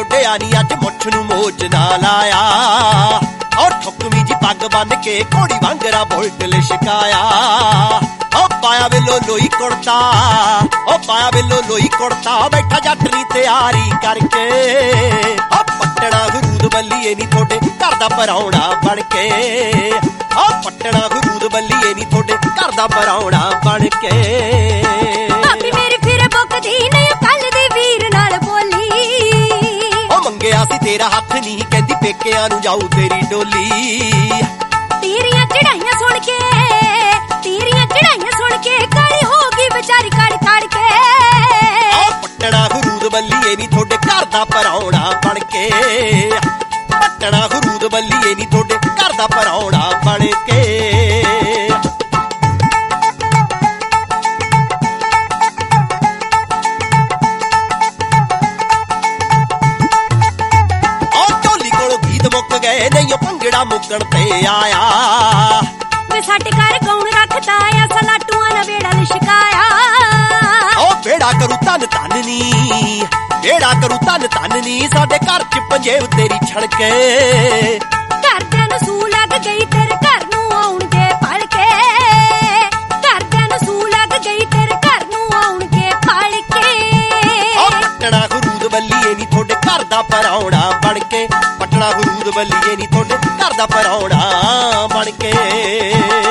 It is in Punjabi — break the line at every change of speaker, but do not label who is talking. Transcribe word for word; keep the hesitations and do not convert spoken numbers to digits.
ਉੱਡਿਆ ਨੀ ਅੱਜ ਮੁੱਠ ਨੂੰ ਮੋਜ ਨਾ ਲਾਇਆ ਔਰ ਠੁਕਵੀਂ ਜੀ ਪੱਗ ਬੰਨ ਕੇ ਘੋੜੀ ਵਾਂਗਰਾ ਬੁਲਟ ਲਿਸ਼ਕਾਇਆ ਓ ਪਾਇਆ ਵੇਲੋ ਲੋਈ ਕੁੜਤਾ ਓ ਪਾਇਆ ਵੇਲੋ ਲੋਈ ਕੁੜਤਾ ਬੈਠਾ ਜੱਟ ਨੀ ਤਿਆਰੀ ਕਰਕੇ ਓ ਪੱਟਣਾ ਗਰੂਦ ਬੱਲੀਏ ਨੀ ਥੋਡੇ ਘਰ ਦਾ ਪਰਾਉਣਾ ਬਣ ਕੇ ਓ ਪੱਟਣਾ ਗਰੂਦ ਬੱਲੀਏ ਨੀ ਥੋਡੇ ਘਰ ਦਾ ਪਰਾਉਣਾ ਬਣ ਕੇ
ਭਾਬੀ ਮੇਰੀ ਫਿਰ ਬੁੱਕਦੀ ਨਹੀਂ ਕੱਲ ਦੇ ਵੀਰ ਨਾਲ ਬੋਲੀ
ਓ ਮੰਗਿਆ ਸੀ ਤੇਰਾ ਹੱਥ ਨੀ ਕਹਿੰਦੀ ਪੇਕਿਆਂ ਨੂੰ ਜਾਊ ਤੇਰੀ ਡੋਲੀ
ਤੇਰੀਆਂ ਚੜਾਈਆਂ ਸੁਣ ਕੇ ਤੇਰੀਆਂ ਚੜਾਈਆਂ ਸੁਣ ਕੇ ਕਾਲੀ ਹੋ ਗਈ ਵਿਚਾਰੀ ਕੜ ਕੜ ਕੇ
ਓ ਪੱਟਣਾ ਗਰੂਦ ਬੱਲੀਏ ਨੀ ਥੋਡੇ ਘਰ ਦਾ ਪਰਾਉਣਾ ਬਣ ਕੇ ਪੱਟਣਾ ਗਰੂਦ ਬੱਲੀਏ ਨੀ ਥੋਡੇ ਘਰ ਦਾ ਪਰਾਉਣਾ ਬਣ ਕੇ ਗਏ ਨਹੀਂ ਭੰਗੜਾ ਮੁੱਕਣ ਤੇ ਆਇਆ
ਵੇ ਸਾਡੇ ਘਰ ਗਾਉਣ ਰੱਖਦਾ ਆ ਸਲਾਟੂਆਂ ਨਾਲ ਵੇੜਾ ਲਿਸ਼ਕਾਇਆ
ਓ ਵੇੜਾ ਕਰੂ ਧੰਨ ਧੰਨ ਨੀ ਵੇੜਾ ਕਰੂ ਧੰਨ ਧੰਨ ਨੀ ਸਾਡੇ ਘਰ ਚ ਪੰਜੇਬ ਤੇਰੀ ਛਣਕੇ
ਘਰਦਿਆਂ ਨੂੰ ਸੂ ਲੱਗ ਗਈ ਤੇਰੇ ਘਰ ਨੂੰ ਆਉਣਗੇ ਫੜ ਕੇ ਘਰਦਿਆਂ ਨੂੰ ਸੂ ਲੱਗ ਗਈ ਤੇਰੇ ਘਰ ਨੂੰ ਆਉਣਗੇ ਫੜ ਕੇ
ਓ ਪੱਟਣਾ ਗਰੂਦ ਬੱਲੀਏ ਨੀ ਥੋਡੇ ਘਰ ਦਾ ਪਰਾਉਣਾ ਬਣ ਕੇ ਪੱਟਣਾ ਗਰੂਦ ਬੱਲੀਏ ਨੀ ਥੋਡੇ ਘਰ ਦਾ ਪਰਾਉਣਾ ਬਣ ਕੇ